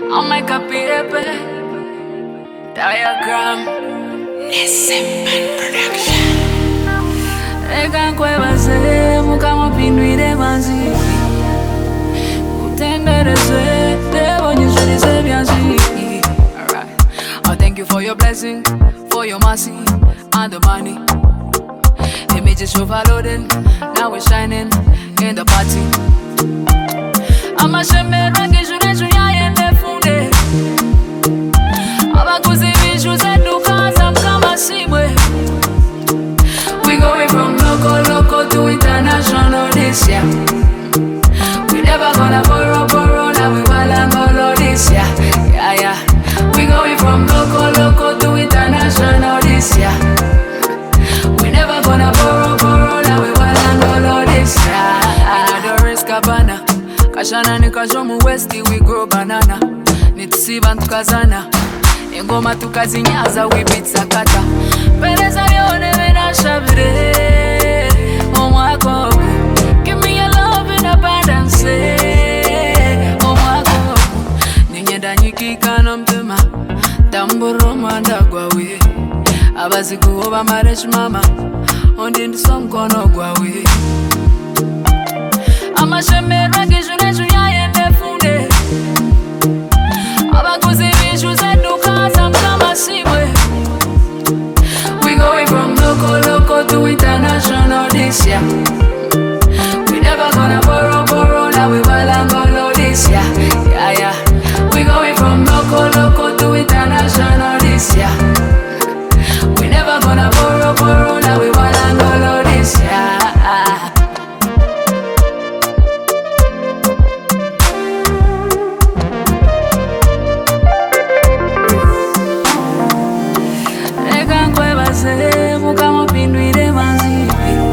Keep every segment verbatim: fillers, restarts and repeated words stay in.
I'll make a paper diagram. Nesempan production. Eka kweba se mukama pinduire manzi. Utendereze devo nyushirize byanzi. Alright. I thank you for your blessing, for your mercy and the money. Images overloading, now we're shining in the party. I'm a shame rangi jure juya yende funde. Abakuzi vishu zetu kaza mkama simwe. We going from local, local to international this year. We never gonna borrow, borrow, now we walangolo this year. Yeah, yeah. We going from local, local to international this year. We never gonna borrow, borrow, now we walangolo this year. Another risk abana. Kashana ni kajomu westi, we grow banana. Nitusiva tukazana, engoma tukazinyaza, we beat sakata. Pereza lione vena shabire, omwako. Give me your love in abundance, omwako. Ninyenda nyikika no mtema, tamburo mandagwa we. Abaziku oba maresh mama, ondi ndisomkono gwa we. Ama sheme rangi june juya yende funde. Abakuzi vishu zetu kaza mkama simwe. We going from local, local to international this year. We never gonna borrow, borrow, now we walangolo this year. Yeah, yeah. We going from local, local to international this year. We never gonna borrow, borrow, now we walangolo this year. Mukama pinduire manzi.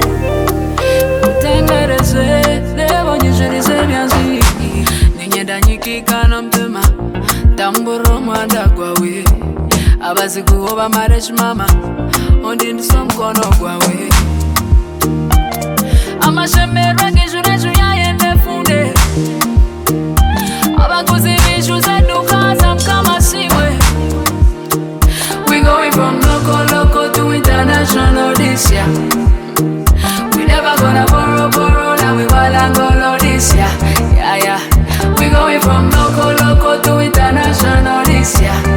Utendereze devo nyushirize byanzi. Ninyenda nyikika no mtema, tamburo mandagwa we. Abaziku oba maresh mama, ondi ndisomkono gwa we. Ama sheme rangi june juya yende funde. Abakuzi vishu zetu kaza mkama simwe. We going from local, local to international this year. We never gonna borrow, borrow, now we walangolo this year. Yeah, yeah. We going from local, local to international this year.